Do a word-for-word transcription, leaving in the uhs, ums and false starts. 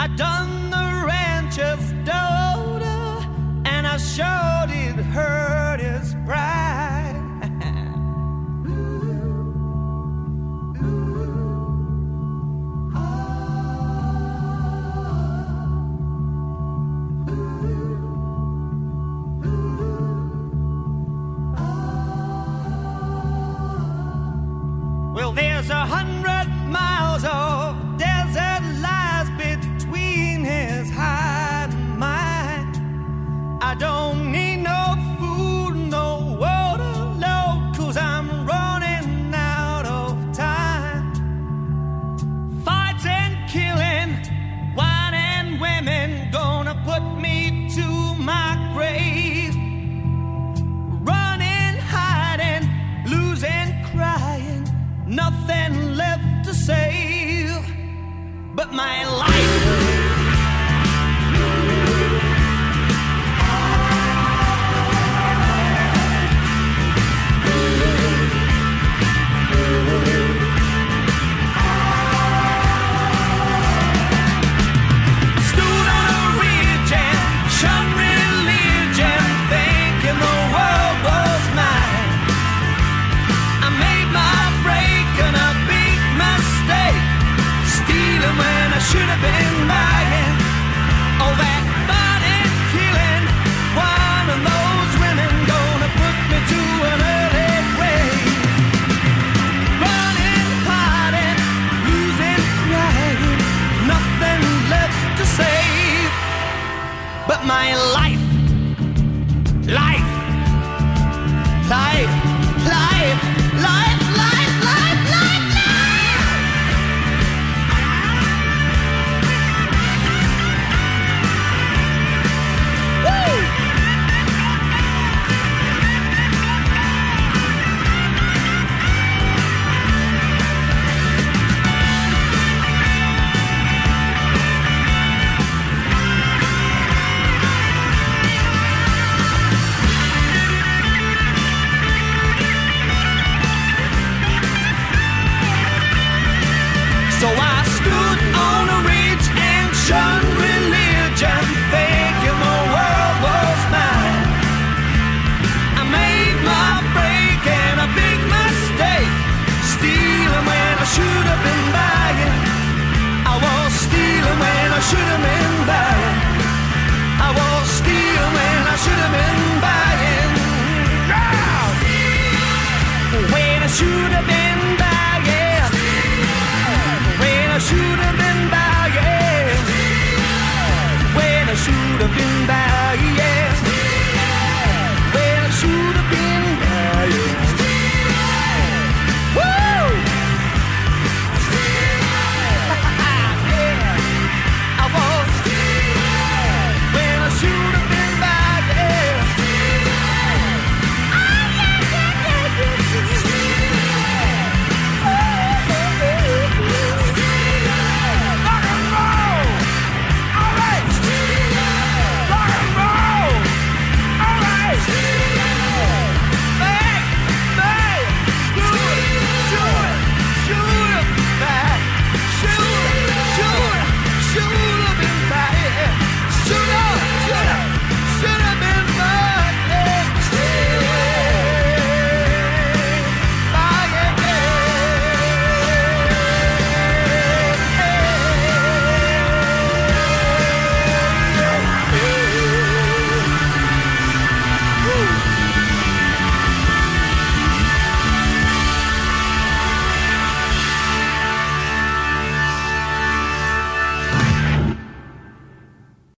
I done the rancher's daughter, and I sure did hurt his pride. Well, there's a hundred miles of desert lies between his hide and mine. I don't need no food, no water, no, 'cause I'm running out of time. Fights and killing, wine and women, gonna put me to my grave. Running, hiding, losing, crying, nothing left to save but my life. Stood on a ridge and shot religion, thinking the world was mine. I made my break and a big mistake, stealing when I should have been buying. Oh, that fighting, killing, one of those women gonna put me to an early grave. Running, hiding, losing, crying, nothing left to save but my life, life, life, life, life, life, life, life, life. Woo! So I stood on a ridge and shunned religion, thinking the world was mine. I made my break and a big mistake, stealing when I should have been buying. I was stealing when I should have been buying. I was stealing when I should have been buying. Yeah! When I should have been